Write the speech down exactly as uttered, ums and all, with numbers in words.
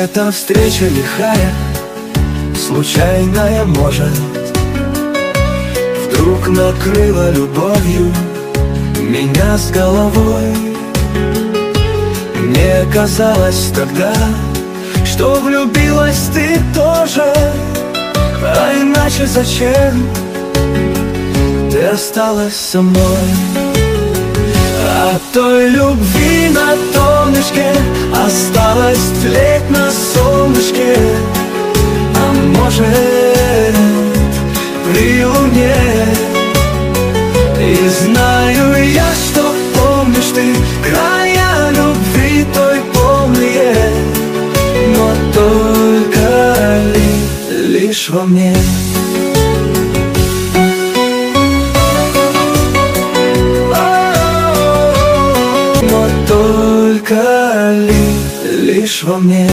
эта встреча лихая, случайная, может, вдруг накрыла любовью меня с головой. Мне казалось тогда, что влюбилась ты тоже, а иначе зачем ты осталась со мной? От той любви на донышке осталось тлеть на солнышке, а может, при луне. И знаю я, что помнишь ты края любви той полные, но только ли, лишь во мне. Но только ли, лишь во мне.